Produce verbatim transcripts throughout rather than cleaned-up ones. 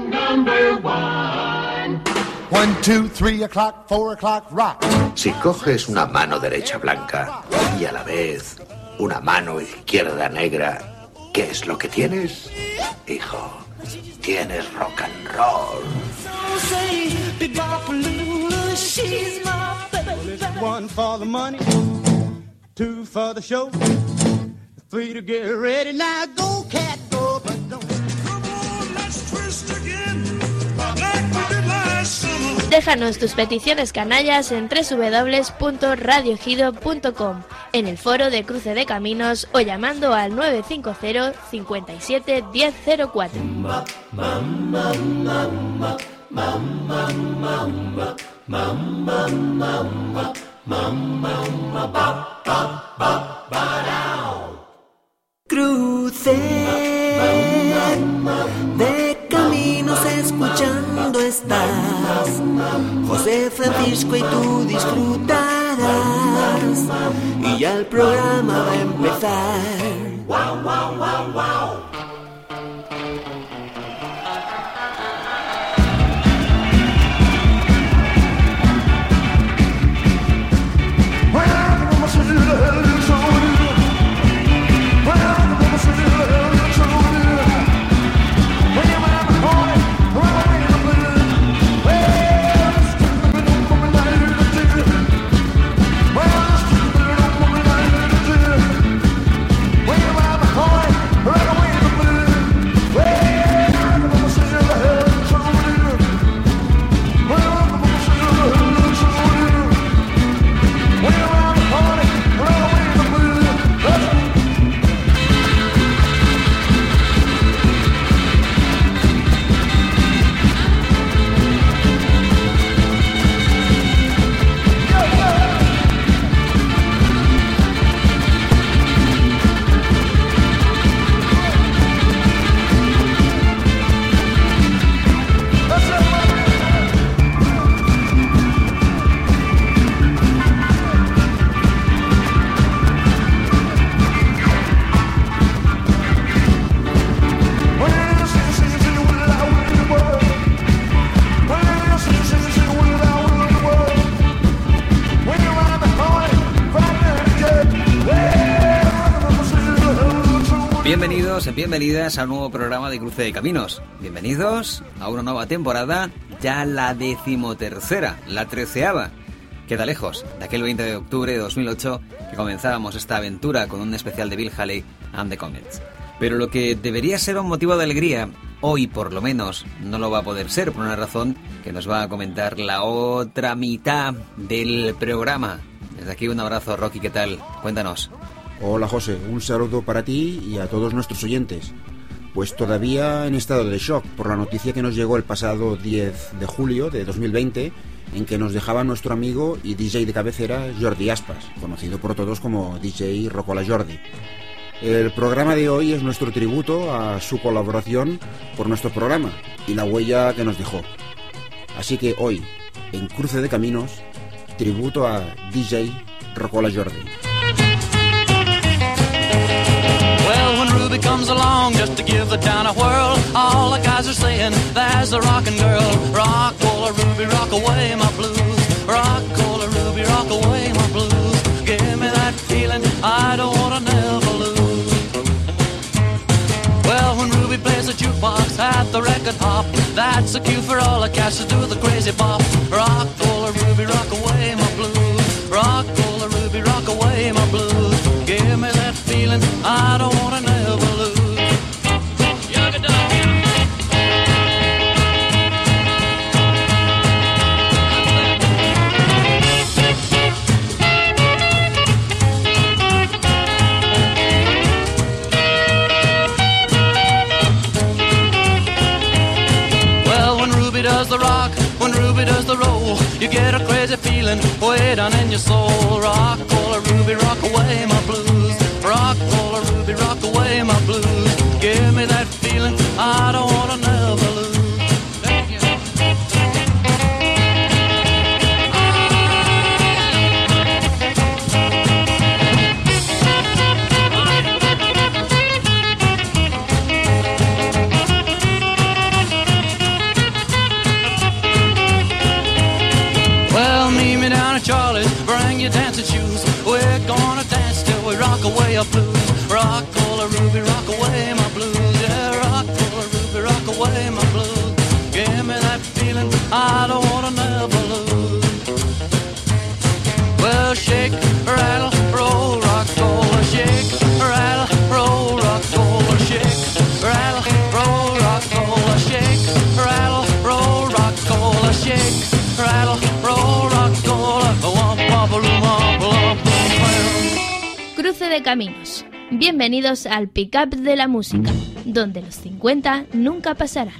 number one. One, two, three o'clock, four o'clock, rock. Si coges una mano derecha blanca y a la vez una mano izquierda negra, ¿qué es lo que tienes? Hijo, tienes rock and roll. One for the money, two for the show, three to get ready. Now go, cat, go, but don't. Come on, let's twist again, like we did last summer. Déjanos tus peticiones canallas en doble u doble u doble u punto radio ejido punto com, en el foro de Cruce de Caminos o llamando al nueve cinco cero, cinco siete, uno cero cero cuatro. Mamma, mamma, mamma, mamma, mamma, mamma, mamma, mamma, ba, ba, ba, ba, down. Cruce de Caminos escuchando estás, José Francisco y tú disfrutarás, y ya el programa va a empezar. Wow, wow, wow, wow. Bienvenidos, bienvenidas a un nuevo programa de Cruce de Caminos. Bienvenidos a una nueva temporada, ya la decimotercera, la treceava. Queda lejos de aquel veinte de octubre de dos mil ocho que comenzábamos esta aventura con un especial de Bill Haley and the Comets. Pero lo que debería ser un motivo de alegría, hoy por lo menos no lo va a poder ser, por una razón que nos va a comentar la otra mitad del programa. Desde aquí un abrazo, Rocky, ¿qué tal? Cuéntanos. Hola José, un saludo para ti y a todos nuestros oyentes. Pues todavía en estado de shock por la noticia que nos llegó el pasado diez de julio de dos mil veinte, en que nos dejaba nuestro amigo y D J de cabecera Jordi Aspas, conocido por todos como D J Rocola Jordi. El programa de hoy es nuestro tributo a su colaboración por nuestro programa y la huella que nos dejó. Así que hoy, en Cruce de Caminos, tributo a D J Rocola Jordi. Ruby comes along just to give the town a whirl. All the guys are saying, there's a rockin' girl. Rock, cola, Ruby, rock away my blues. Rock, cola, Ruby, rock away my blues. Give me that feeling I don't wanna never lose. Well, when Ruby plays a jukebox at the record hop, that's a cue for all the cats to do the crazy bop. Rock, cola, Ruby, rock away my blues. Rock, cola, Ruby, rock away my blues. Give me that feeling I don't wanna never lose. Well, when Ruby does the rock, when Ruby does the roll, you get a crazy feeling way down in your soul. Rock, cola, Ruby, rock away my blues. Rock, cola, Ruby, rock away my blues. Give me that feeling I don't wanna never lose. your dancing shoes. We're gonna dance till we rock away our blues. Rock, roll, Ruby, rock away my blues. Yeah, rock, roll, Ruby, rock away my blues. Give me that feeling I don't wanna never lose. Well, shake, rattle, roll, rock, roll, shake, rattle, roll, rock, roll, shake, rattle, roll, rock, roll, shake, rattle, roll, rock, roll, shake, rattle, roll, rock, roll, womp, womp, womp, womp, womp. Cruce de caminos. Bienvenidos al Pick-up de la música, donde los cincuenta nunca pasarán.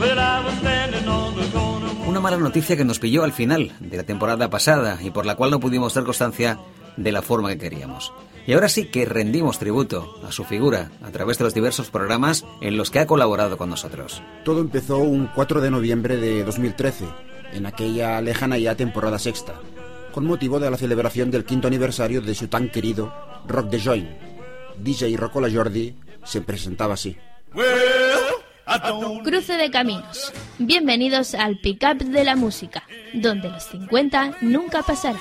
Una mala noticia que nos pilló al final de la temporada pasada y por la cual no pudimos dar constancia de la forma que queríamos. Y ahora sí que rendimos tributo a su figura a través de los diversos programas en los que ha colaborado con nosotros. Todo empezó un cuatro de noviembre de dos mil trece, en aquella lejana ya temporada sexta, con motivo de la celebración del quinto aniversario de su tan querido Rock the Joint. D J Rocco LaJordi se presentaba así. Cruce de caminos. Bienvenidos al Pick-up de la música, donde los cincuenta nunca pasarán.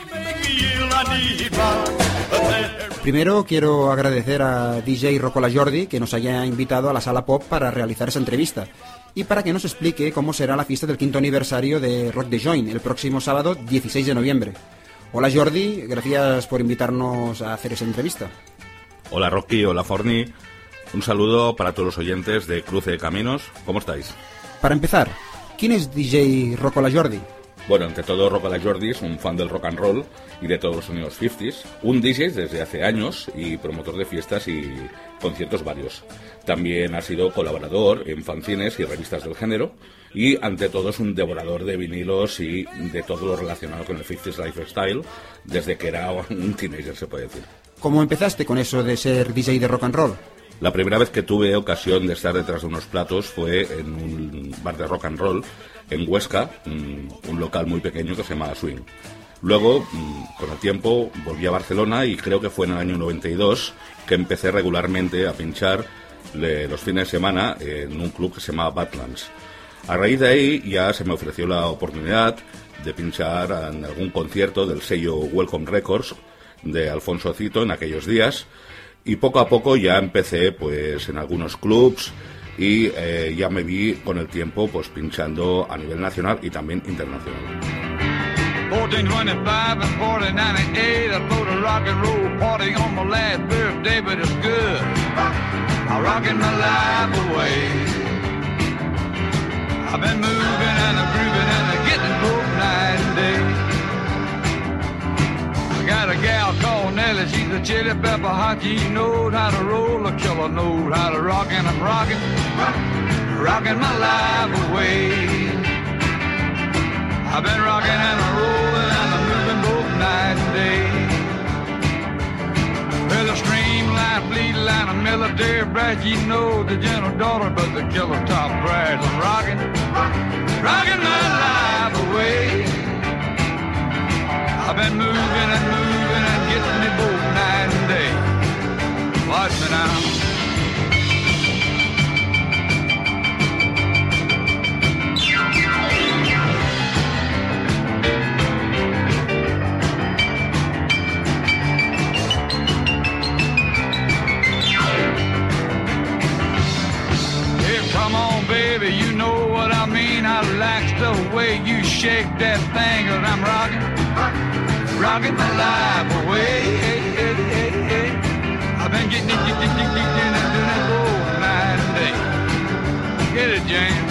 Primero quiero agradecer a D J Rocco LaJordi que nos haya invitado a la Sala Pop para realizar esa entrevista y para que nos explique cómo será la fiesta del quinto aniversario de Rock the Joint el próximo sábado dieciséis de noviembre. Hola Jordi, gracias por invitarnos a hacer esa entrevista. Hola Rocky, hola Forni. Un saludo para todos los oyentes de Cruce de Caminos. ¿Cómo estáis? Para empezar, ¿quién es D J Rocco LaJordi? Bueno, ante todo, Rocco LaJordi es un fan del rock and roll y de todos los sonidos cincuenta, un D J desde hace años y promotor de fiestas y conciertos varios. También ha sido colaborador en fanzines y revistas del género y, ante todo, es un devorador de vinilos y de todo lo relacionado con el cincuenta lifestyle desde que era un teenager, se puede decir. ¿Cómo empezaste con eso de ser D J de rock and roll? La primera vez que tuve ocasión de estar detrás de unos platos fue en un bar de rock and roll en Huesca, un local muy pequeño que se llamaba Swing. Luego, con el tiempo, volví a Barcelona y creo que fue en el año noventa y dos que empecé regularmente a pinchar los fines de semana en un club que se llamaba Badlands. A raíz de ahí ya se me ofreció la oportunidad de pinchar en algún concierto del sello Welcome Records de Alfonso Cito en aquellos días. Y poco a poco ya empecé pues en algunos clubs y eh, ya me vi con el tiempo pues pinchando a nivel nacional y también internacional. fourteen twenty-five and forty ninety-eight, I rode a rock and roll party on my last birthday, but it's good. I'm rocking my life away. I've been moving and I'm grooving and I'm getting broke night and day. Got a gal called Nellie, she's a chili pepper hot. She knows how to roll, a killer knows how to rock, and I'm rocking, rocking my life away. I've been rocking and I'm rolling and I'm moving both night and day. With a streamline, fleet line, a military brass, you know the gentle daughter, but the killer top brass. I'm rocking, rocking my life away. I've been moving and moving and getting me both night and day. Watch me now. Hey, come on, baby, you know what I mean. I like the way you shake that thing, 'cause I'm rocking. Rocking my life away. Hey, hey, hey, hey. I've been getting it, getting it, getting it, and doing it all night and day. Get it, James.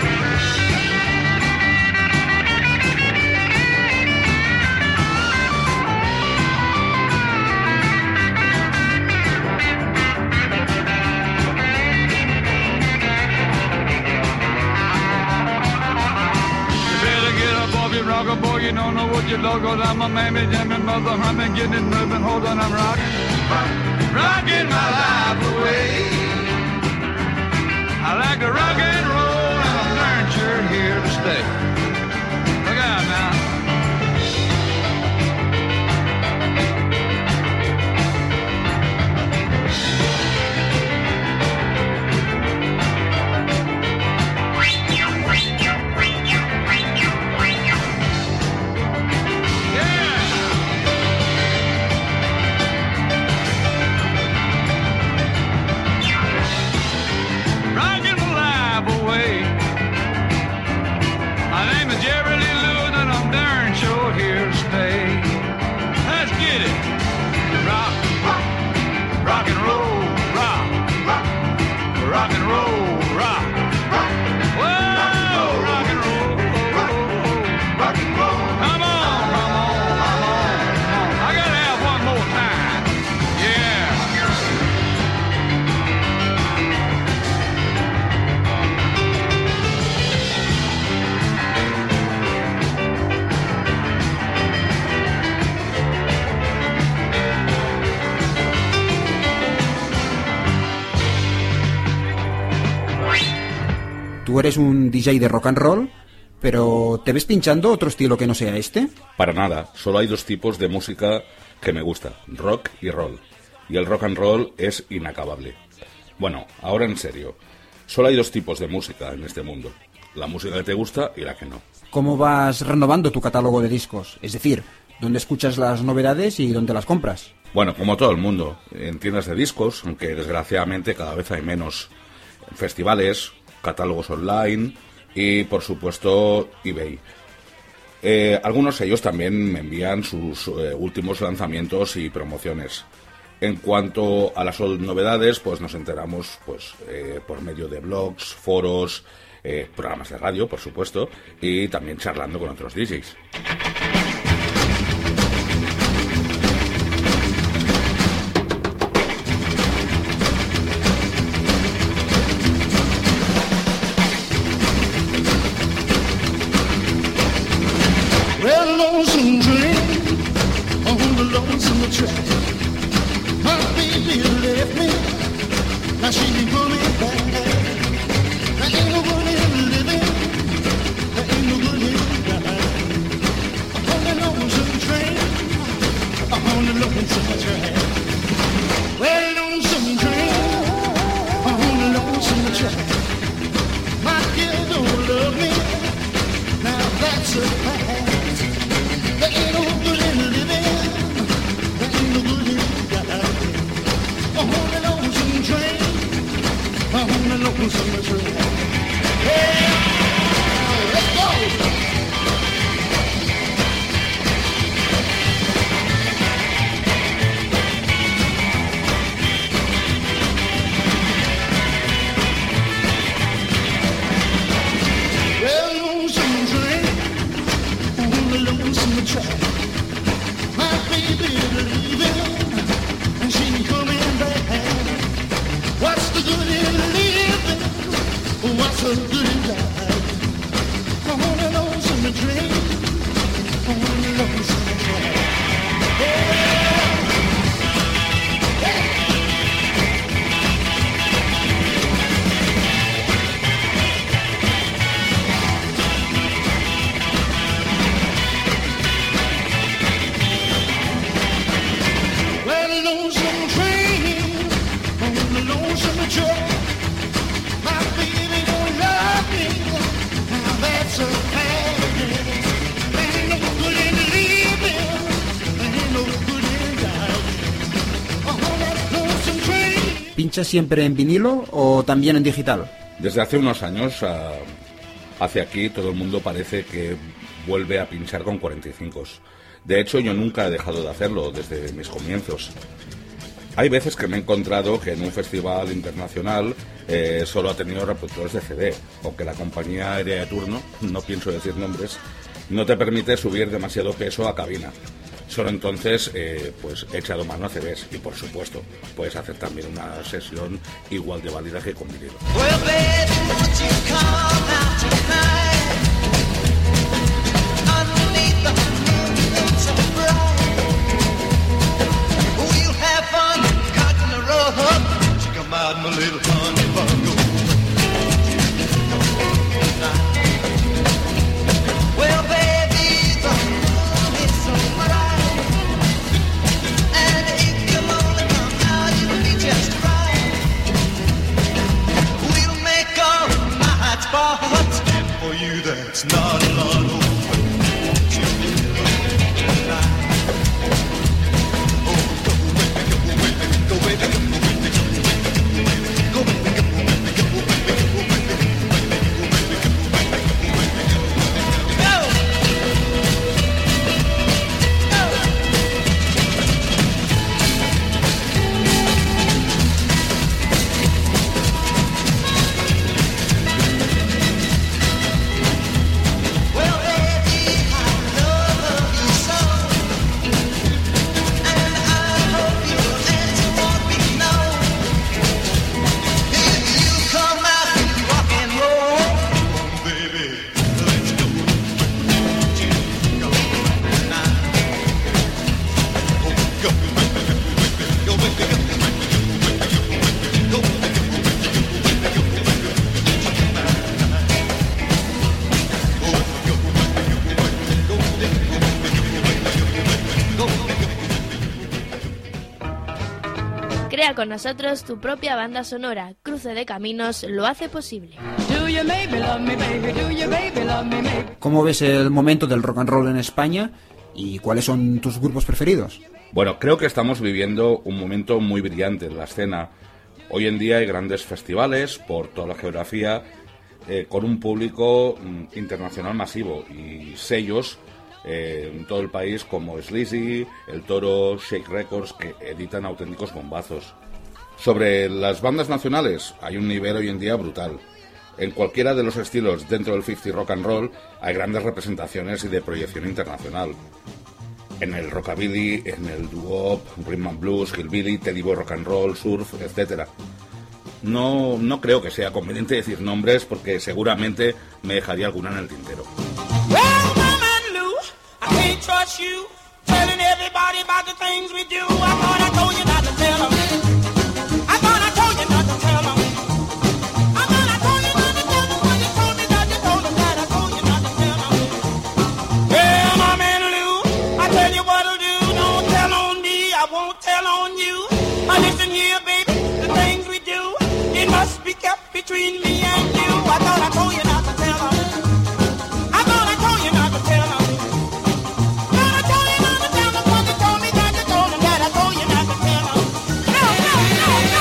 Rocker boy, you don't know what you love, 'cause I'm a mammy, jammy mother, humming, getting it moving, hold on, I'm rocking, rocking my life away. I like to rock and roll, and I'm darn sure here to stay. Look out now. tú eres un D J de rock and roll, pero ¿te ves pinchando otro estilo que no sea este? Para nada, solo hay dos tipos de música que me gusta, rock y roll. Y el rock and roll es inacabable. Bueno, ahora en serio, solo hay dos tipos de música en este mundo, la música que te gusta y la que no. ¿Cómo vas renovando tu catálogo de discos? Es decir, ¿dónde escuchas las novedades y dónde las compras? Bueno, como todo el mundo, en tiendas de discos, aunque desgraciadamente cada vez hay menos, festivales, catálogos online y, por supuesto, eBay. Eh, algunos de ellos también me envían sus eh, últimos lanzamientos y promociones. En cuanto a las novedades, pues nos enteramos pues eh, por medio de blogs, foros, eh, programas de radio, por supuesto, y también charlando con otros D Js. Well, lonesome train on the lonesome track. My baby left me, now she be coming back. There ain't no good in living, there ain't no good in dying. On the lonesome train, on the lonesome track. Well, lonesome train on the lonesome track. My girl don't love me, now that's a fact. There ain't no good in living, there ain't no good in dying. On the lonesome train, on the lonesome train. Yeah, let's go. Well, lonesome train, on the lonesome track. My baby leaving, and she ain't coming back. What's the good in living? What's the good in dying? On the lonesome train, on the lonesome track. Yeah. Well, lonesome train on the lonesome track. My baby don't love me, now that's a fact. There ain't no good in living, there ain't no good in dying. On that lonesome train. ¿Pinchas siempre en vinilo o también en digital? Desde hace unos años a- hacia aquí todo el mundo parece que vuelve a pinchar con cuarenta y cinco. De hecho, yo nunca he dejado de hacerlo desde mis comienzos. Hay veces que me he encontrado que en un festival internacional eh, solo ha tenido reproductores de C D, aunque la compañía aérea de turno, no pienso decir nombres, no te permite subir demasiado peso a cabina. Solo entonces eh, pues he echado mano a C Ds y, por supuesto, puedes hacer también una sesión igual de válida que con vinilo. Well, baby, won't you come out tonight? Underneath the moon that's so bright. We'll have fun cutting the rug. Won't you come out, my little honey bun? Well, baby, the moon is so bright. And if you'll only come out, it'll be just right. We'll make all night spots. And for you, that's not a lot of won't you tonight? Oh, go baby, go baby, go baby, go baby, go baby, go baby, go baby, go baby, go baby. Well, Crea con nosotros tu propia banda sonora. Cruce de Caminos lo hace posible. ¿Cómo ves el momento del rock and roll en España y cuáles son tus grupos preferidos? Bueno, creo que estamos viviendo un momento muy brillante en la escena. Hoy en día hay grandes festivales por toda la geografía, eh, con un público mm, internacional masivo y sellos eh, en todo el país como Sleazy, El Toro, Shake Records, que editan auténticos bombazos. Sobre las bandas nacionales, hay un nivel hoy en día brutal. En cualquiera de los estilos dentro del cincuenta rock and roll hay grandes representaciones y de proyección internacional. En el rockabilly, en el doo-wop, rhythm and blues, hillbilly, teddy boy rock and roll, surf, etcétera. No, no creo que sea conveniente decir nombres porque seguramente me dejaría alguna en el tintero. Between me and you, I thought I told you not to tell them. I thought I told you not to tell them. Thought I told you not to tell them, but you told me that you told them that I told you not to tell them. No, no, no, no.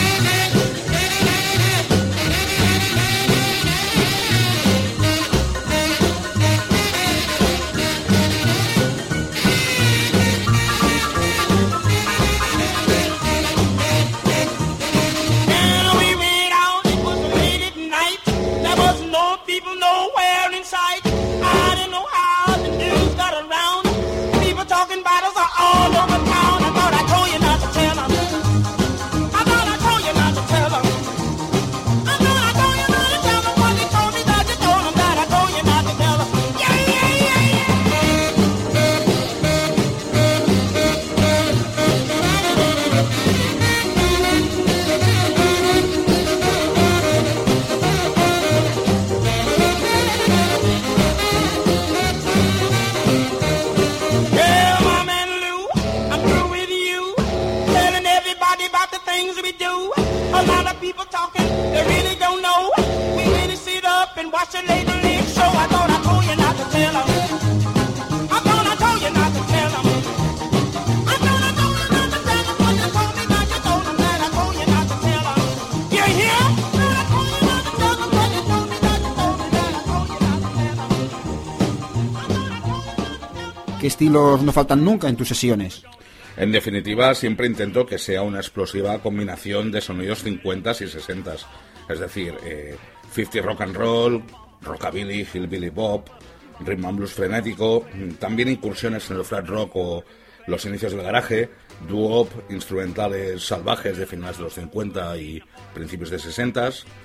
¿Qué estilos no faltan nunca en tus sesiones? En definitiva, siempre intento que sea una explosiva combinación de sonidos cincuenta y sesenta. Es decir, eh, cincuenta rock and roll, rockabilly, hillbilly bop, rhythm and blues frenético, también incursiones en el flat rock o los inicios del garaje, doo-wop, instrumentales salvajes de finales de los cincuenta y principios de sesenta,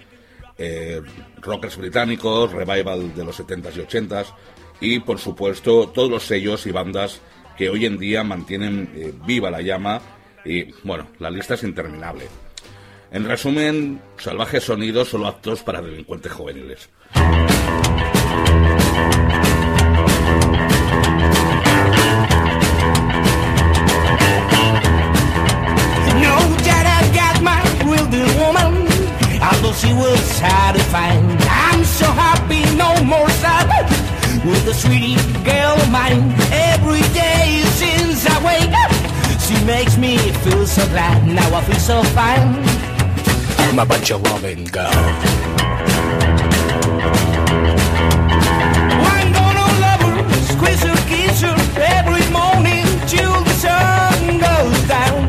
eh, rockers británicos, revival de los setenta y ochenta y, por supuesto, todos los sellos y bandas que hoy en día mantienen eh, viva la llama y, bueno, la lista es interminable. En resumen, salvajes sonidos solo aptos para delincuentes juveniles. Although she was satisfying, I'm so happy, no more sad. With the sweetie girl of mine, every day since I wake up, she makes me feel so glad. Now I feel so fine. I'm a bunch of loving girl. I'm gonna love her, squeeze her, kiss her every morning till the sun goes down.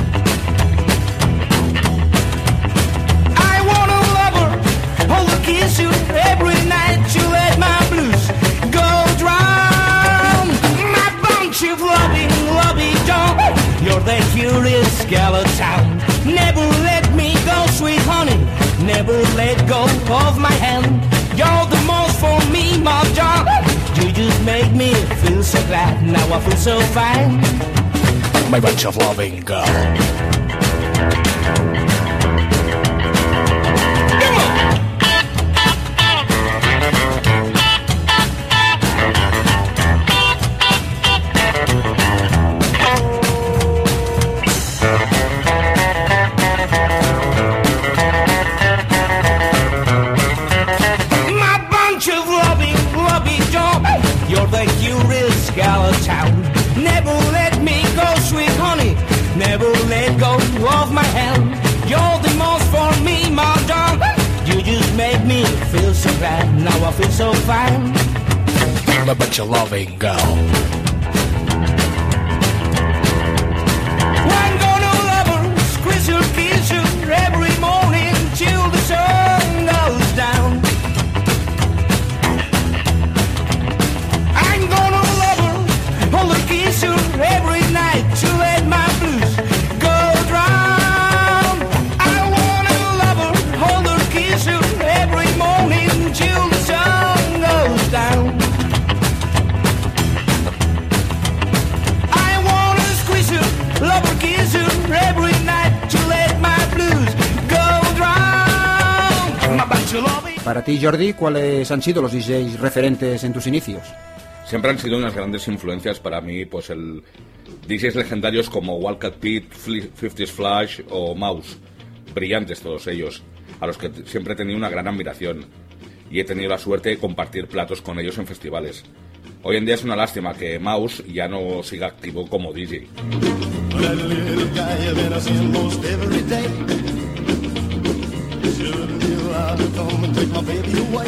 Kiss you every night to let my blues go drown. My bunch of loving, loving dog, you're the curious skeleton. Never let me go, sweet honey, never let go of my hand. You're the most for me, my dog. You just make me feel so glad, now I feel so fine. My bunch of loving girl. nothing so fine. But your loving girl. I'm gonna love her, squeeze her, kiss her every morning till the sun goes down. I'm gonna love her, hold her, kiss her every night to let my blues go drown. I wanna love her, hold her, kiss her every morning till the sun goes down. Love her, kiss her every night to let my blues go drown. My bunch of loving. Para ti, Jordi, ¿cuáles han sido los D Js referentes en tus inicios? Siempre han sido unas grandes influencias para mí, pues el D Js legendarios como Wildcat Pete, cincuentas Flash o Mouse. Brillantes todos ellos, a los que siempre he tenido una gran admiración. Y he tenido la suerte de compartir platos con ellos en festivales. Hoy en día es una lástima que Mouse ya no siga activo como D J. That little guy you've been seeing most every day. Shouldn't you have to come and take my baby away?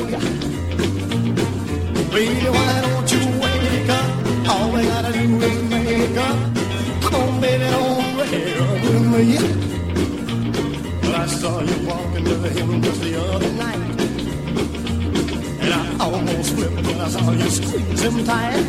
Baby, why don't you wake up? All we gotta do is make up. Come on, baby, don't break up with me. Well, I saw you walking with him just the other night, and I almost flipped when I saw you squeeze him tight.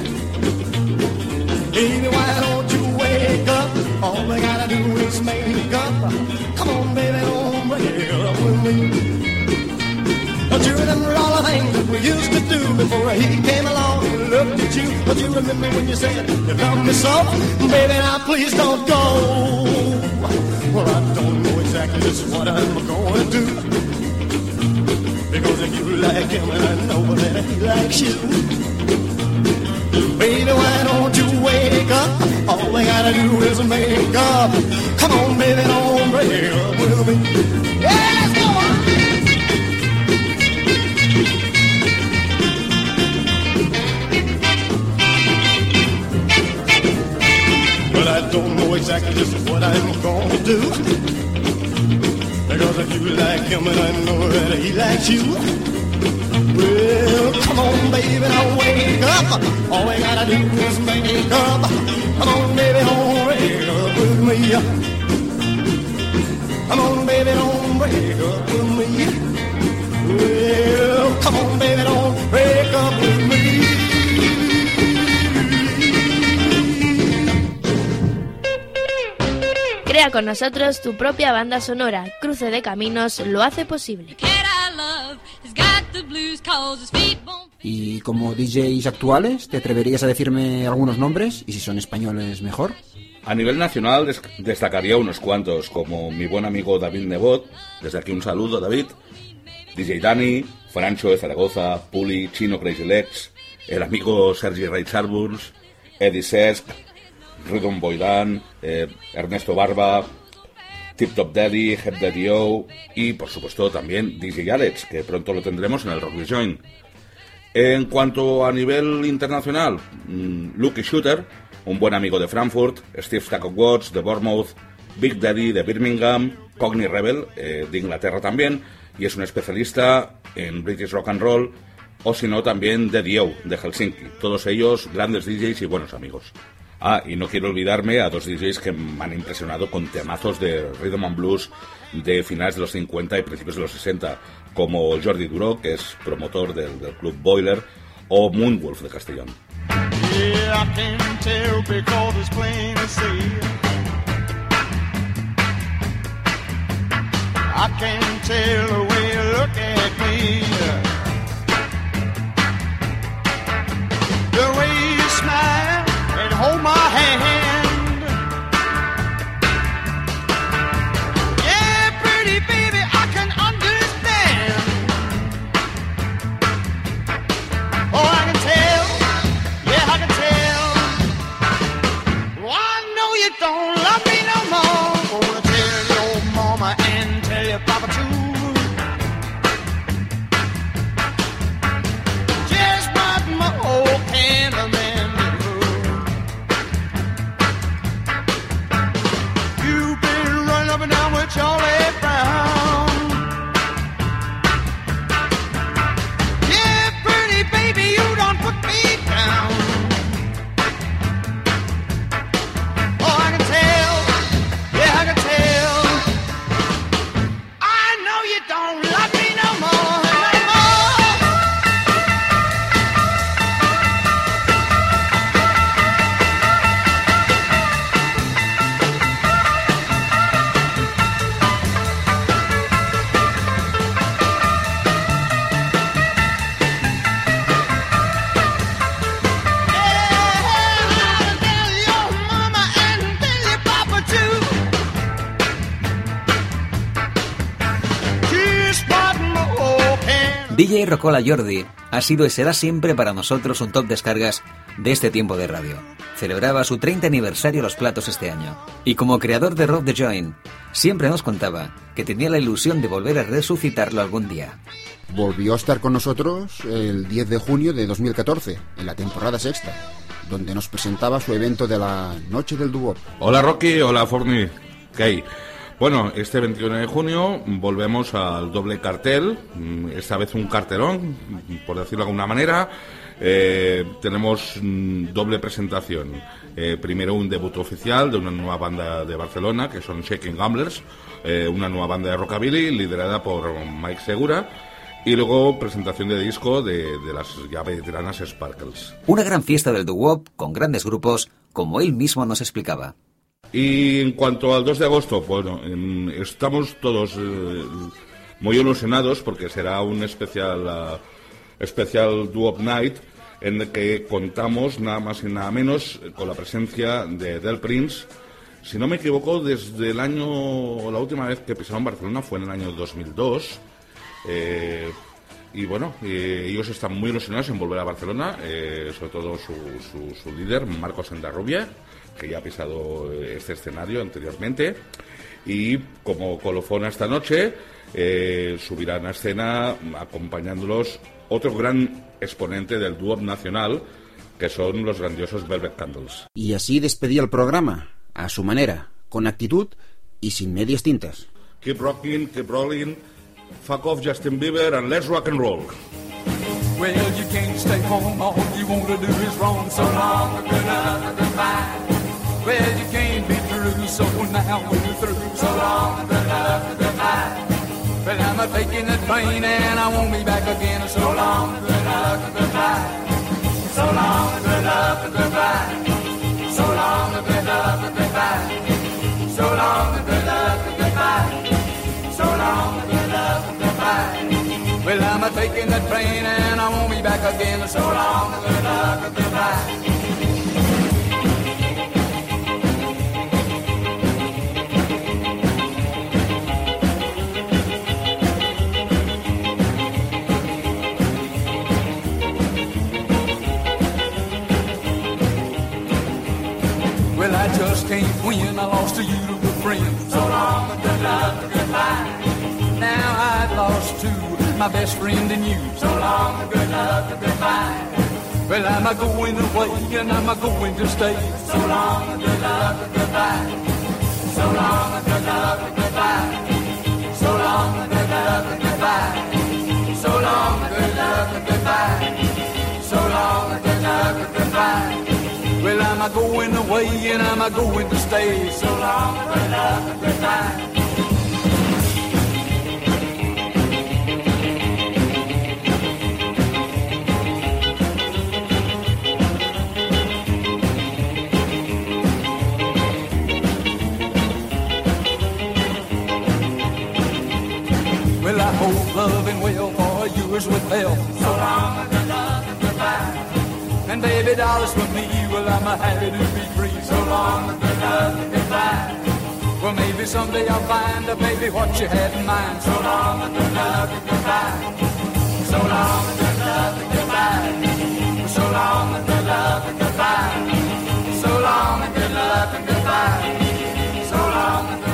Baby, why don't you wake up? All we gotta do is make up. Come on, baby, don't break up with me. Don't you remember all the things that we used to do before he came along and looked at you? Don't you remember when you said you loved me so? Baby, now please don't go. Well, I don't know exactly just what I'm going to do, because if you like him and I know that he likes you, baby, why don't you wake up? All we gotta do is make up. Come on, baby, don't break up with me. Yeah, let's go on. Well, I don't know exactly just what I'm gonna do, because if you like him and I know that he likes you, well, come on, baby, now wake up. All we gotta do is make up. Come on, baby, don't break up with me. Come on, baby, don't break up with me. Well, come on, baby, don't break up with me. Crea con nosotros tu propia banda sonora. Cruce de Caminos lo hace posible. Y como D Js actuales, ¿te atreverías a decirme algunos nombres? Y si son españoles, mejor. A nivel nacional des- destacaría unos cuantos, como mi buen amigo David Nebot. Desde aquí un saludo, David. D J Dani, Francho de Zaragoza, Puli, Chino Crazy Legs, el amigo Sergi Ray Charburns, Eddie Sesc, Rudon Boydan, eh, Ernesto Barba, Tip Top Daddy, Head Daddy O y por supuesto también D J Alex, que pronto lo tendremos en el Rock the Joint. En cuanto a nivel internacional, mmm, Lucky Shooter, un buen amigo de Frankfurt, Steve Stack of Watts de Bournemouth, Big Daddy de Birmingham, Cogni Rebel eh, de Inglaterra también, y es un especialista en British Rock and Roll, o si no también Daddy O de Helsinki, todos ellos grandes D Js y buenos amigos. Ah, y no quiero olvidarme a dos D Js que me han impresionado con temazos de Rhythm and Blues de finales de los cincuenta y principios de los sesenta, como Jordi Duró, que es promotor del, del club Boiler, o Moonwolf de Castellón. Yeah, I can tell because it's plain to see. I can tell the way you look at me, the way you smile and hold my hand. Yeah, pretty baby, I can understand. Oh, I can tell, yeah, I can tell. Oh, I know you don't love me no more. Gonna tell your mama and tell your papa too. D J Rocola Jordi ha sido y será siempre para nosotros un top descargas de este tiempo de radio. Celebraba su treinta aniversario Los Platos este año. Y como creador de Rock the Joint, siempre nos contaba que tenía la ilusión de volver a resucitarlo algún día. Volvió a estar con nosotros el diez de junio de dos mil catorce, en la temporada sexta, donde nos presentaba su evento de la Noche del Doo-Wop. Hola Rocky, hola Forni. ¿Qué hay? Bueno, este veintiuno de junio volvemos al doble cartel, esta vez un cartelón, por decirlo de alguna manera. Eh, tenemos mm, doble presentación. Eh, primero un debut oficial de una nueva banda de Barcelona, que son Shaking Gamblers, eh, una nueva banda de rockabilly liderada por Mike Segura. Y luego presentación de disco de, de las ya veteranas Sparkles. Una gran fiesta del doo-wop con grandes grupos, como él mismo nos explicaba. Y en cuanto al dos de agosto, bueno, en, estamos todos eh, muy ilusionados porque será un especial, uh, especial doo-wop night en el que contamos nada más y nada menos con la presencia de Del Prince. Si no me equivoco, desde el año, la última vez que pisaron Barcelona fue en el año dos mil dos. Eh, y bueno, eh, ellos están muy ilusionados en volver a Barcelona, eh, sobre todo su, su, su líder, Marcos Endarrubia, que ya ha pisado este escenario anteriormente, y como colofón esta noche eh, subirán a escena acompañándolos otro gran exponente del doo-wop nacional, que son los grandiosos Velvet Candles. Y así despedía el programa, a su manera, con actitud y sin medias tintas. Keep rocking, keep rolling. Fuck off Justin Bieber and let's rock and roll. Well, you can't stay home, all you want to do is wrong. So long, good luck, goodbye. Well, you can't be through, so now we're through. So long, good luck, goodbye. Well, I'm a taking the train and I won't be back again. So long, good luck, goodbye. So long, good luck, goodbye. So long, good luck, goodbye. So long, good luck, goodbye. So long, good luck, goodbye. Well, I'm a taking the train and I won't be back again. So long, good luck, goodbye. Well, I just can't win. I lost to you to a friend. So long, good luck, goodbye. Now I've lost to my best friend and you. So long, good luck, goodbye. Well, I'm a going away and I'm a going to stay. So long, good luck, goodbye. So long, good luck, goodbye. So long, good luck, goodbye. So long, good luck, goodbye. So long, good luck, goodbye. Well, I'm a going away and I'm a going to stay. So long, good luck, goodbye. Well, I hope love and well for yours with hell. So long, good luck, goodbye. And baby, dollars for me, well, I'm a happy to be free. So long, good luck, goodbye. Well, maybe someday I'll find a baby what you had in mind. So long, good luck, goodbye. So long, good luck, goodbye. So long, good luck, goodbye. So long, good luck, goodbye. So long, good luck.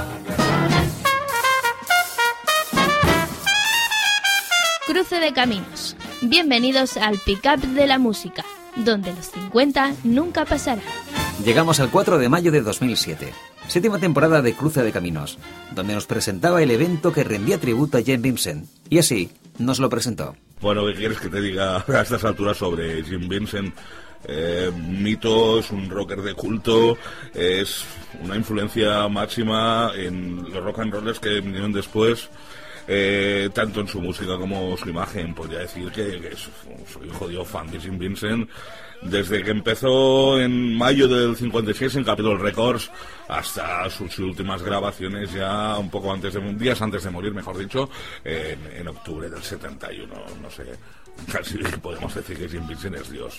Cruce de caminos. Bienvenidos al Pick-up de la música, donde los cincuenta nunca pasarán. Llegamos al cuatro de mayo de dos mil siete, séptima temporada de Cruce de Caminos, donde nos presentaba el evento que rendía tributo a Jim Vincent, y así nos lo presentó. Bueno, ¿qué quieres que te diga a estas alturas sobre Jim Vincent? Eh, mito, es un rocker de culto, es una influencia máxima en los rock and rollers que vinieron después. Eh, tanto en su música como su imagen. Podría decir que, que soy jodido fan de Jim Vincent desde que empezó en mayo del cincuenta y seis en Capitol Records hasta sus últimas grabaciones ya un poco antes de días antes de morir, mejor dicho, en, en octubre del setenta y uno. No sé, casi podemos decir que Jim Vincent es Dios.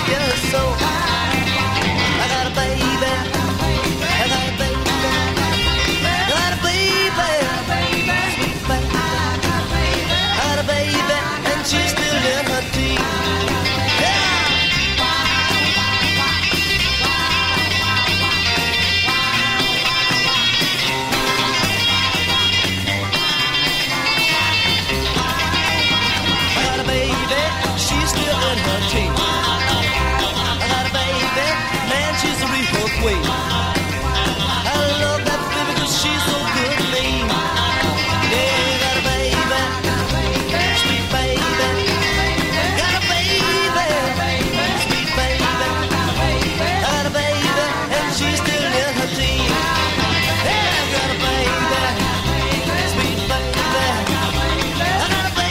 get her so high. I got a baby, I got a baby, I got a baby, sweet baby. I got a baby and she's still in her teens. Way. I love that baby 'cause she's so good to me. Yeah, got a baby, sweet baby. Got a baby, sweet baby. Got a baby and she's still in her teens. Yeah, got a baby, sweet baby. I got a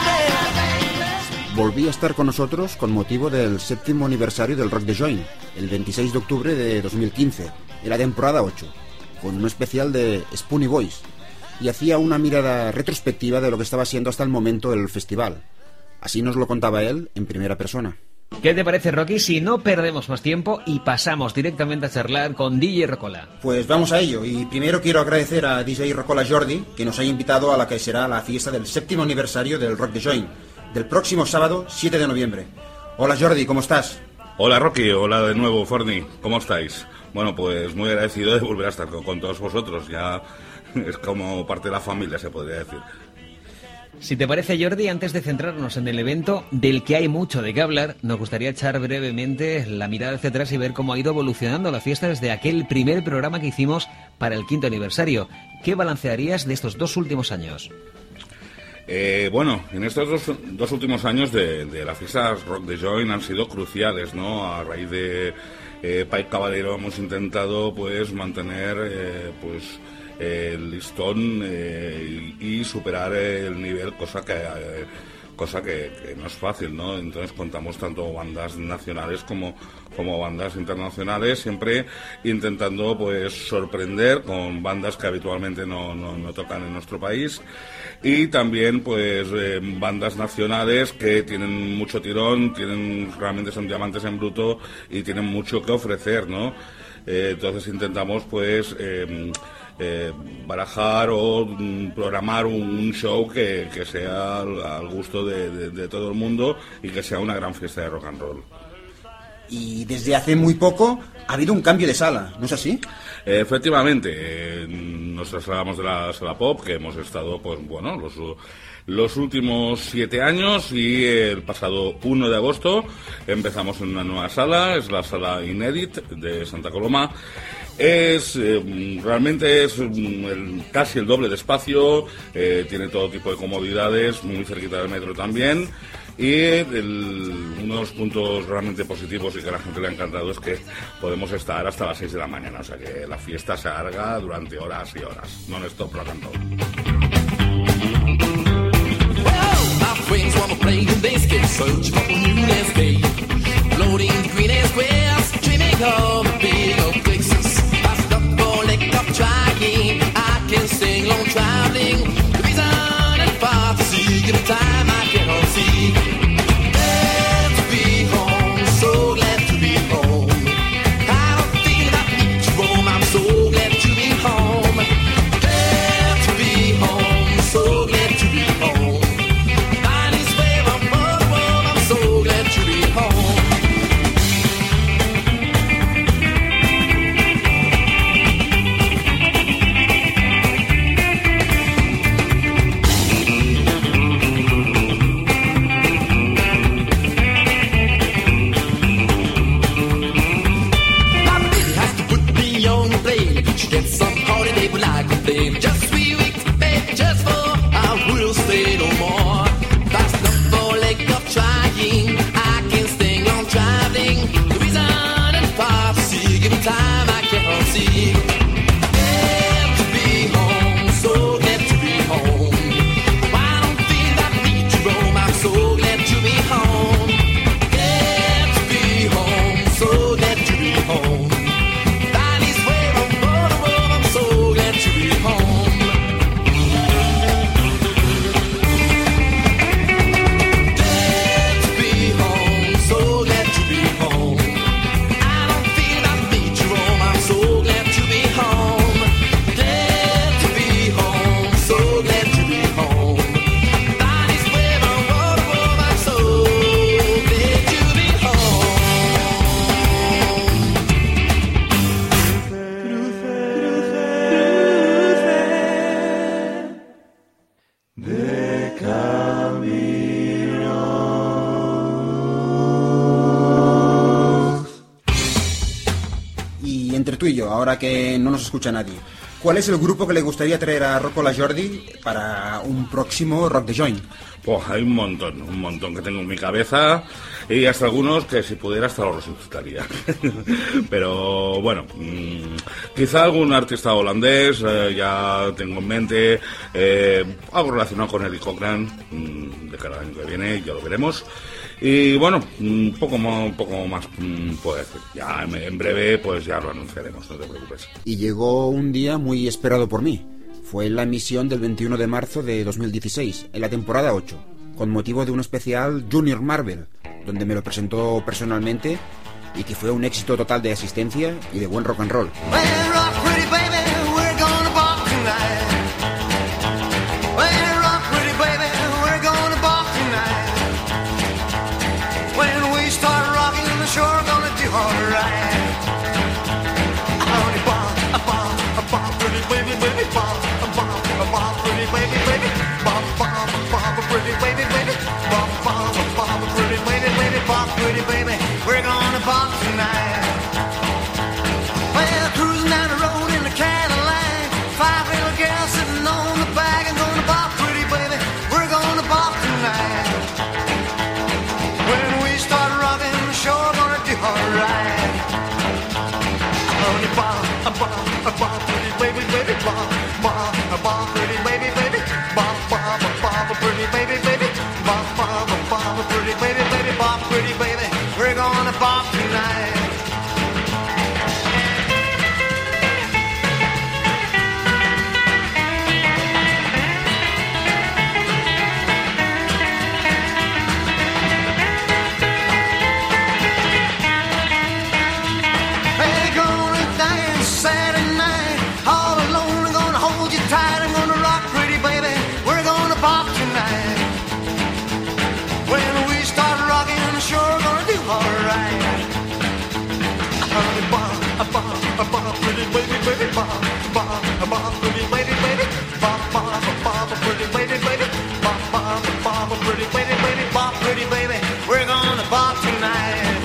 baby. Volví a estar con nosotros con motivo del séptimo aniversario del Rock the Joint, el veintiséis de octubre de dos mil quince, en la temporada ocho, con un especial de Spunny Boys, y hacía una mirada retrospectiva de lo que estaba siendo hasta el momento el festival. Así nos lo contaba él en primera persona. ¿Qué te parece, Rocky, si no perdemos más tiempo y pasamos directamente a charlar con D J Rocola? Pues vamos a ello, y primero quiero agradecer a D J Rocola Jordi, que nos haya invitado a la que será la fiesta del séptimo aniversario del Rock the Joint, del próximo sábado siete de noviembre. Hola Jordi, ¿cómo estás? Hola Rocky, hola de nuevo Forni, ¿cómo estáis? Bueno, pues muy agradecido de volver a estar con, con todos vosotros, ya es como parte de la familia, se podría decir. Si te parece, Jordi, antes de centrarnos en el evento, del que hay mucho de qué hablar, nos gustaría echar brevemente la mirada hacia atrás y ver cómo ha ido evolucionando la fiesta desde aquel primer programa que hicimos para el quinto aniversario. ¿Qué balancearías de estos dos últimos años? Eh, bueno, en estos dos, dos últimos años de, de las fiestas Rock the Joint han sido cruciales, ¿no? A raíz de eh, Pipe Caballero hemos intentado pues mantener eh, pues eh, el listón eh, y, y superar el nivel, cosa que eh, cosa que, que no es fácil, ¿no? Entonces contamos tanto bandas nacionales como como bandas internacionales, siempre intentando pues sorprender con bandas que habitualmente no, no, no tocan en nuestro país, y también pues eh, bandas nacionales que tienen mucho tirón, tienen realmente son diamantes en bruto y tienen mucho que ofrecer, ¿no? Eh, entonces intentamos pues eh, eh, barajar o mm, programar un, un show que, que sea al, al gusto de, de, de todo el mundo y que sea una gran fiesta de rock and roll. Y desde hace muy poco ha habido un cambio de sala, ¿no es así? Eh, efectivamente, eh, nos trasladamos de la sala pop, que hemos estado, pues bueno, los, los últimos siete años, y el pasado uno de agosto empezamos en una nueva sala, es la sala Inédit de Santa Coloma. Es eh, realmente es el, casi el doble de espacio, eh, tiene todo tipo de comodidades, muy cerquita del metro también. Y el, uno de los puntos realmente positivos y que a la gente le ha encantado es que podemos estar hasta las seis de la mañana, o sea que la fiesta se alarga durante horas y horas. Non-stop rock and roll. So glad to be tú y yo, ahora que no nos escucha nadie. ¿Cuál es el grupo que le gustaría traer a Rocco LaJordi para un próximo Rock the Joint? Pues hay un montón, un montón que tengo en mi cabeza y hasta algunos que si pudiera hasta los resucitaría. Pero bueno, mmm, quizá algún artista holandés, eh, ya tengo en mente, eh, algo relacionado con Eddie Cochran, mmm, de cada año que viene, ya lo veremos. Y bueno, un poco más, un poco más mmm, puedo decir. Ya en, en breve pues ya lo anunciaremos, no te preocupes. Y llegó un día muy esperado por mí. Fue la emisión del veintiuno de marzo de dos mil dieciséis, en la temporada ocho, con motivo de un especial Junior Marvel, donde me lo presentó personalmente y que fue un éxito total de asistencia y de buen rock and roll. We're gonna bop tonight. Well, cruising down the road in the Cadillac, five little girls sitting on the back and gonna bop, pretty baby. We're gonna bop tonight. When we start rocking, the sure gonna do alright. Honey, bop, a bop, a bop, pretty baby, baby, bop, bop, a bop, pretty baby, baby, bop, bop, a bop, a pretty baby, baby, bop, bop, a bop, a pretty baby, baby, bop, pretty baby. We're gonna bop tonight. Hey, gonna dance Saturday night, all alone. I'm gonna hold you tight. I'm gonna rock, pretty baby. We're gonna bop tonight. When we start rocking, sure gonna do alright. Honey, bop, a bop, a bop, pretty baby, baby, bop, bop, a bop, pretty baby, baby, bop, bop, a bop, a pretty baby, baby, bop, bop, a bop, a pretty baby, baby, bop, pretty baby. We're gonna bop tonight.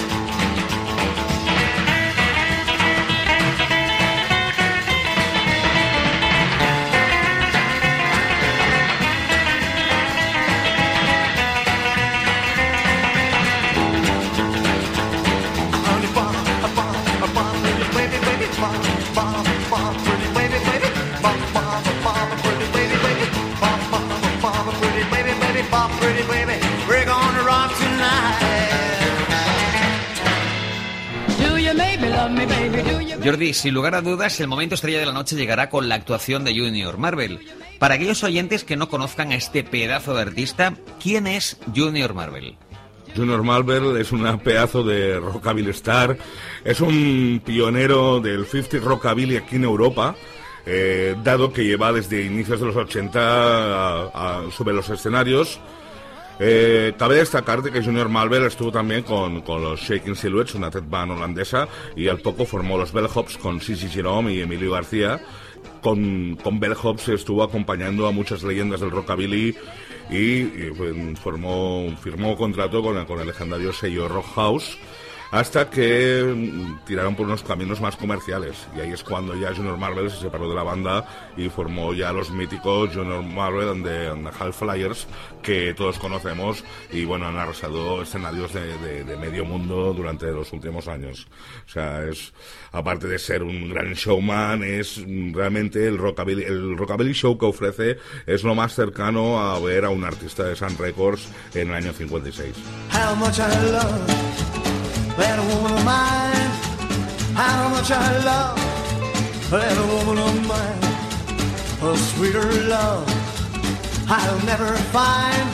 Jordi, sin lugar a dudas, el momento estrella de la noche llegará con la actuación de Junior Marvel. Para aquellos oyentes que no conozcan a este pedazo de artista, ¿quién es Junior Marvel? Junior Marvel es una pedazo de rockabilly star, es un pionero del cincuenta rockabilly aquí en Europa, eh, dado que lleva desde inicios de los ochenta a, a, sobre los escenarios. Eh, cabe destacar de que Junior Marvel estuvo también con, con los Shaking Silhouettes, una Ted band holandesa, y al poco formó los Bellhops con Sissy Jerome y Emilio García. Con, con Bellhops estuvo acompañando a muchas leyendas del rockabilly y, y formó, firmó contrato con el, con el legendario sello Rock House, hasta que tiraron por unos caminos más comerciales, y ahí es cuando ya Junior Marvel se separó de la banda y formó ya los míticos Junior Marvel and the, and the High Flyers, que todos conocemos y bueno, han arrasado escenarios de, de, de medio mundo durante los últimos años. O sea, es, aparte de ser un gran showman, es realmente el rockabilly, el rockabilly show que ofrece es lo más cercano a ver a un artista de Sun Records en el año cincuenta y seis. How much I love that woman of mine, how much I love that woman of mine, a sweeter love I'll never find.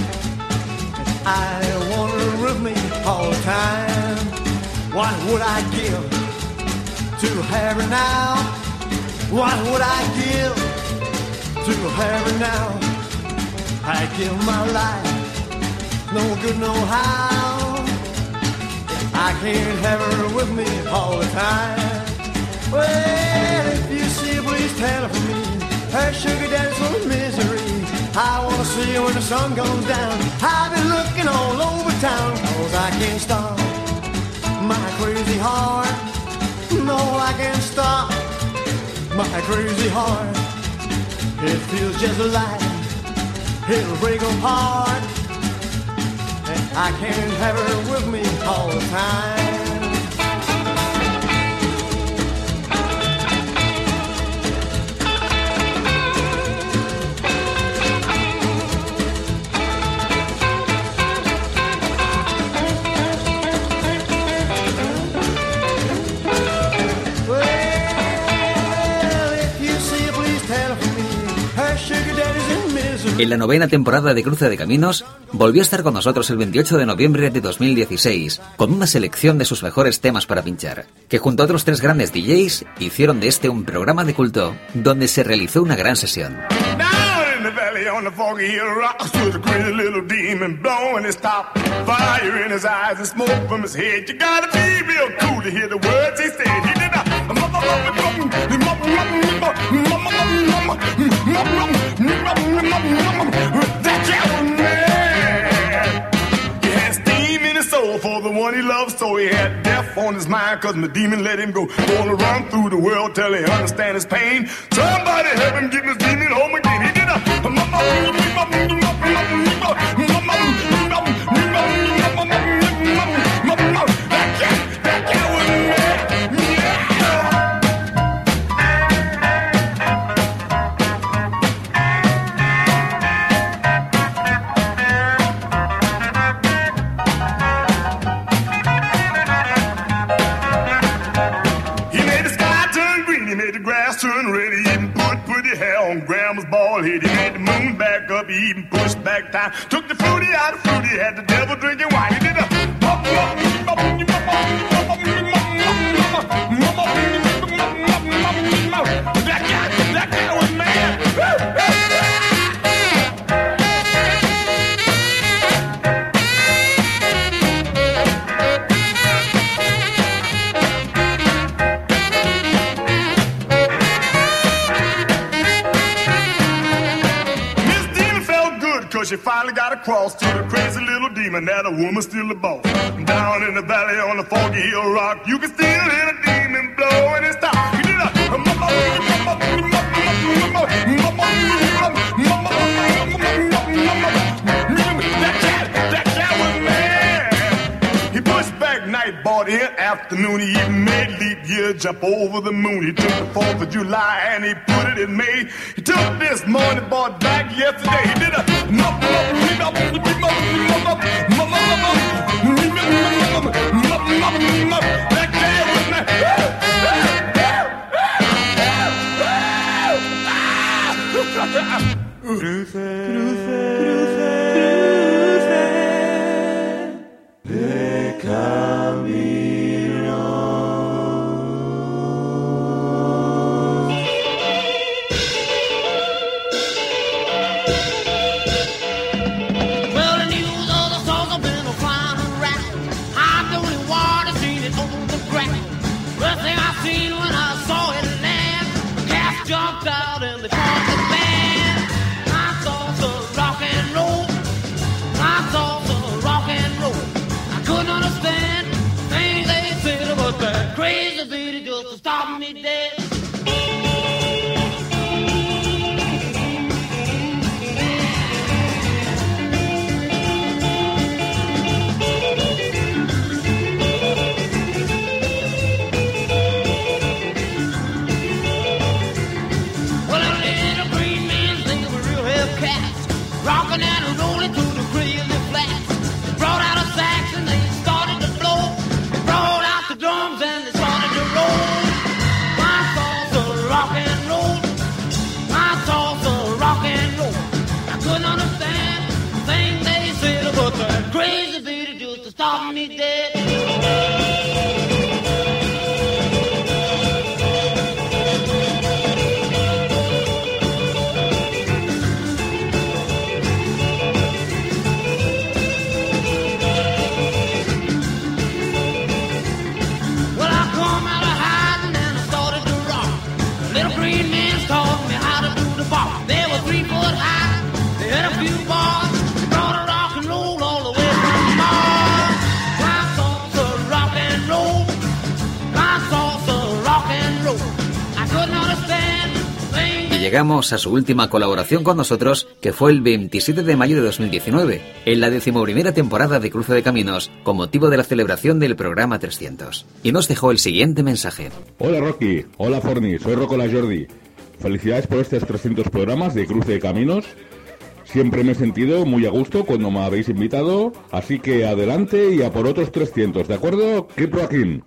I want her with me all the time. What would I give to have her now? What would I give to have her now? I'd give my life, no good, no how. I can't have her with me all the time. Well, if you see her, please tell her for me. Her sugar daddy's full of misery. I wanna see her when the sun goes down. I've been looking all over town, cause I can't stop my crazy heart, know I can stop my crazy heart. It feels just like it'll break apart. And I can't have her with me all the time. En la novena temporada de Cruce de Caminos, volvió a estar con nosotros el veintiocho de noviembre de dos mil dieciséis, con una selección de sus mejores temas para pinchar, que junto a otros tres grandes D Js, hicieron de este un programa de culto, donde se realizó una gran sesión. That young man, he had steam in his soul for the one he loved, so he had death on his mind, cause the demon let him go. Gonna run through the world till he understand his pain. Somebody help him get his demon home again. He did a that cat, that cat was mad. Turn ready, even put pretty hair on grandma's bald head. He made the moon back up, he even pushed back time. Took the fruity out of fruity, had the devil drinking wine. He did a that guy, that guy was mad. She finally got across to the crazy little demon that a woman's still a boss. Down in the valley on the foggy hill rock, you can still hear the demon blow and it's time. You did a that cat, that cat was mad. He pushed back night, bought in afternoon. He even made leap year jump over the moon. He took the fourth of July and he put it in May. He took this morning, bought back yesterday. He did a that cat was mad. Cruce, cruce, cruce de camino. Well, the news of the songs have been a flying around. I don't even want to see it on the ground. First thing I seen when I saw it land, the cats jumped out and they formed the band. I saw the rock and roll. I saw the rock and roll. I couldn't understand things they said, but that crazy beat just stopped me dead. Rocking and rolling through the crazy flats. They brought out a sax and they started to llegamos a su última colaboración con nosotros, que fue el veintisiete de mayo de dos mil diecinueve, en la decimoprimera temporada de Cruce de Caminos, con motivo de la celebración del programa trescientos. Y nos dejó el siguiente mensaje. Hola Rocky, hola Forni, soy Rocco La Jordi. Felicidades por estos trescientos programas de Cruce de Caminos. Siempre me he sentido muy a gusto cuando me habéis invitado, así que adelante y a por otros trescientos, ¿de acuerdo? Keep rocking.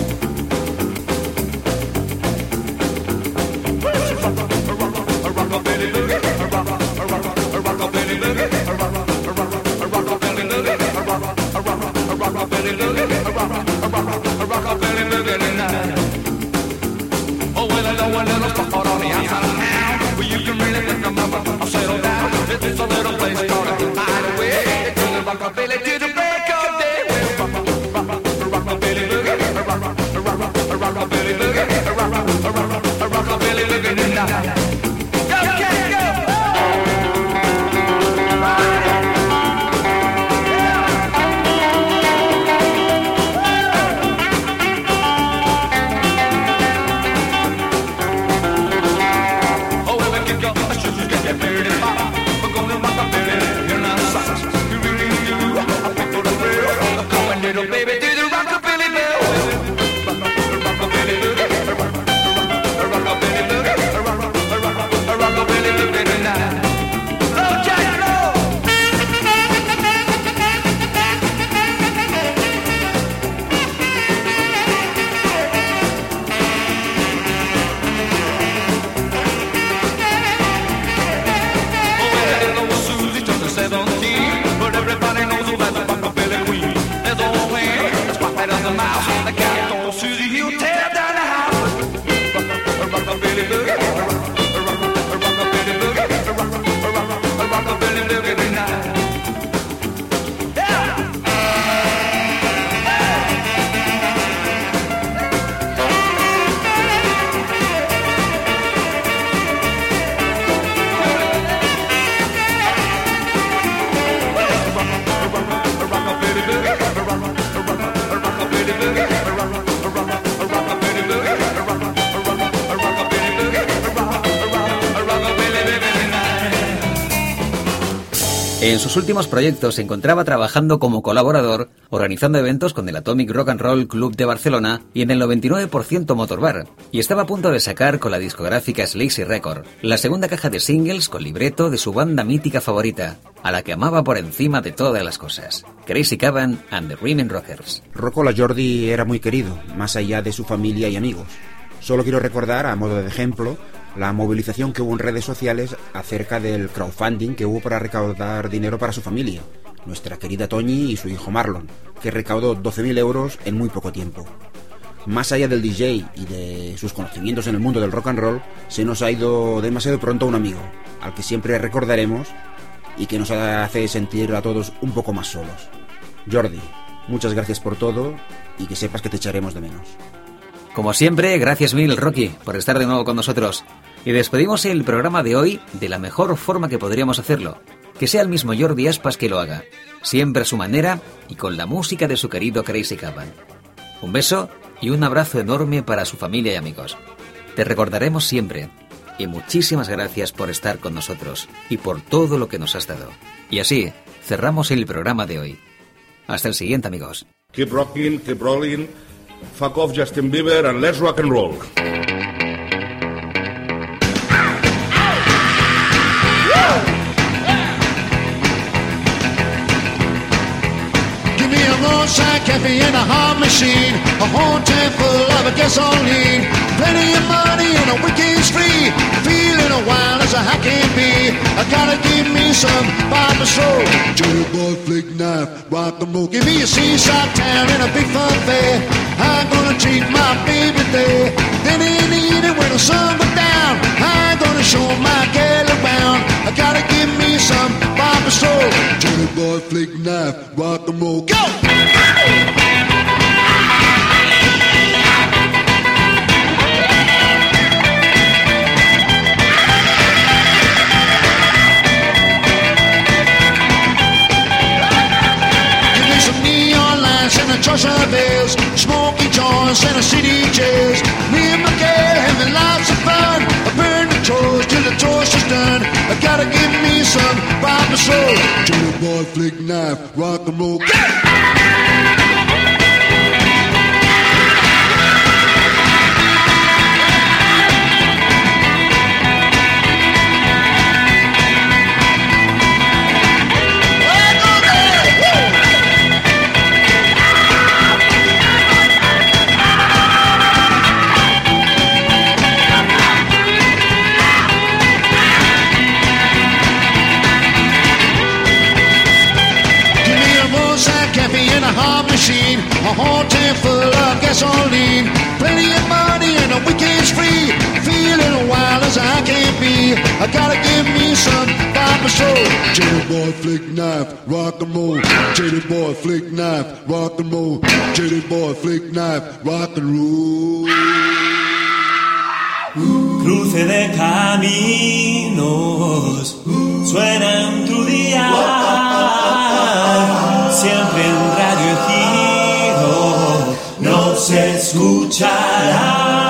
En sus últimos proyectos se encontraba trabajando como colaborador, organizando eventos con el Atomic Rock and Roll Club de Barcelona y en el noventa y nueve por ciento Motor Bar, y estaba a punto de sacar con la discográfica Slazy Record la segunda caja de singles con libreto de su banda mítica favorita, a la que amaba por encima de todas las cosas, Crazy Caban and the Rhythm Rockers. Rocco La Jordi era muy querido, más allá de su familia y amigos. Solo quiero recordar, a modo de ejemplo, la movilización que hubo en redes sociales acerca del crowdfunding que hubo para recaudar dinero para su familia, nuestra querida Toñi y su hijo Marlon, que recaudó doce mil euros en muy poco tiempo. Más allá del D J y de sus conocimientos en el mundo del rock and roll, se nos ha ido demasiado pronto un amigo, al que siempre recordaremos y que nos hace sentir a todos un poco más solos. Jordi, muchas gracias por todo y que sepas que te echaremos de menos. Como siempre, gracias mil, Rocky, por estar de nuevo con nosotros. Y despedimos el programa de hoy de la mejor forma que podríamos hacerlo. Que sea el mismo Jordi Aspas que lo haga. Siempre a su manera y con la música de su querido Crazy Caban. Un beso y un abrazo enorme para su familia y amigos. Te recordaremos siempre. Y muchísimas gracias por estar con nosotros y por todo lo que nos has dado. Y así, cerramos el programa de hoy. Hasta el siguiente, amigos. Keep rocking, keep rolling. Fuck off Justin Bieber and let's rock and roll. Give me a roadside cafe and a hot machine, a whole tank full of gasoline, plenty of money and a weekend's free, feeling a wild as I can be. I gotta give me some Bobby Soul, Cherry boy, flick knife, rock and roll. Give me a seaside town and a big fun fair. I'm gonna treat my baby there. Then in the evening when the sun goes down, I'm gonna show my gal around. I gotta give me some Bobby Soul, Cherry boy, flick knife, rock and roll. Go! And a choice of bells, smoky joints and a city jazz. Me and my gal having lots of fun. I burn the toes till the toast is done. I gotta give me some by my soul. Jelly boy, flick knife, rock and roll. Machine, a whole tank full of gasoline, plenty of money and the weekend's free. Feeling wild as I can be. I gotta give me some by my soul. Jelly boy, flick knife, rock and roll. Jelly boy, flick knife, rock and roll. Jelly boy, flick knife, rock and roll. Cruce de caminos suena en tu día, siempre en Radio Ejido nos escuchará.